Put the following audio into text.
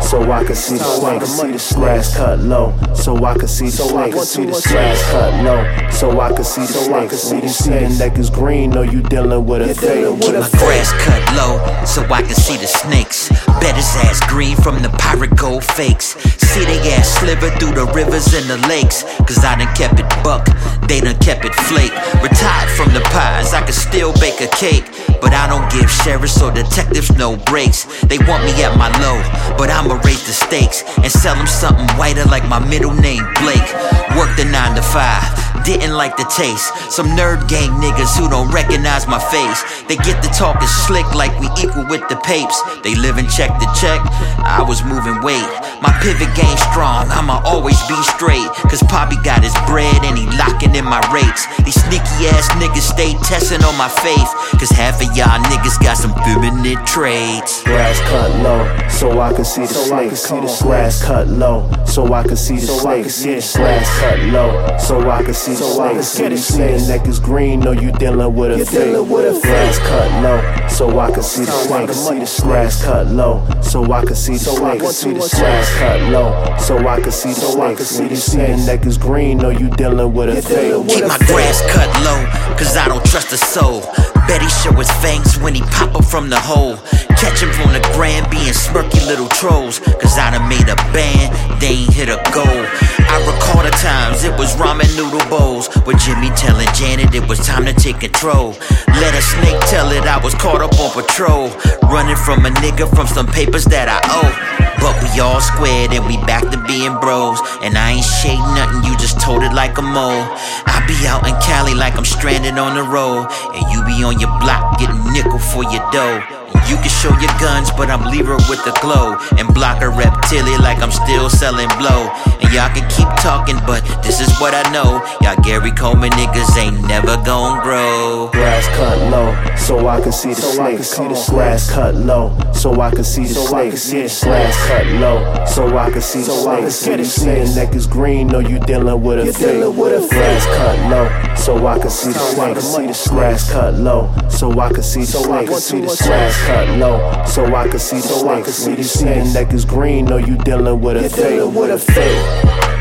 so I can see the snakes. Grass cut low, so I can see the snakes. Grass cut low, so I can see the snakes. When you see the niggas green, know you dealing with a fake. Keep my grass cut low, so I can see the snakes. Bet his ass green from the pirate gold fakes. See they ass sliver through the rivers and the lakes. Cause I done kept it buck, they done kept it flake. Retired from the pies, I could still bake a cake. But I don't give sheriffs or detectives no breaks. They want me at my low, but I'ma raise the stakes and sell them something whiter like my middle name Blake. Worked the 9 to 5, didn't like the taste. Some nerd gang niggas who don't recognize my face. They get to talking slick like we equal with the papes. They living check to check, I was moving weight. My pivot game strong, I'ma always be straight. Cause Poppy got his bread and he locking in my rates. These sneaky ass niggas stay testing on my faith. Cause half of y'all niggas got some feminine traits. Grass cut low, so I can see the snakes. Grass cut low, so I can see the snakes. Grass cut low, so I can see the snakes. When you see the niggas green, know you dealing with a fake. Grass cut low, so I can see the snakes. Grass cut low, so I can see the snakes. Grass cut low, so I can see the snakes. When you see the niggas green, know you dealing with a fake. Keep my grass cut low, cause I don't trust a soul. Bet he show his fangs when he pop up from the hole. Catch him from the grand being smirky little trolls. Cause I done made a band, they ain't hit a goal. I recall the times it was ramen noodle bowls with Jimmy telling Janet it was time to take control. Let a snake tell it I was caught up on patrol, running from a nigga from some papers that I owe. But we all squared and we back to being bros. And I ain't shade nothing, you just told it like a mole. I be out in Cali like I'm stranded on the road, and you be on your block getting nickel for your dough. You can show your guns, but I'm leaver with the glow, and block a reptilian like I'm still selling blow. And y'all can keep talking, but this is what I know. Y'all Gary Coleman niggas ain't never gon' grow. Grass cut low, so I can see the snakes. Grass cut low, so I can see the snakes. Grass cut low, so I can see the snakes. When you see the niggas green, know you dealing with a fake. Grass cut low, so I can see the snakes. Grass cut low, so I can see the snakes. Grass cut low, so I can see the snakes. When you see the niggas green, know you dealing with a fake.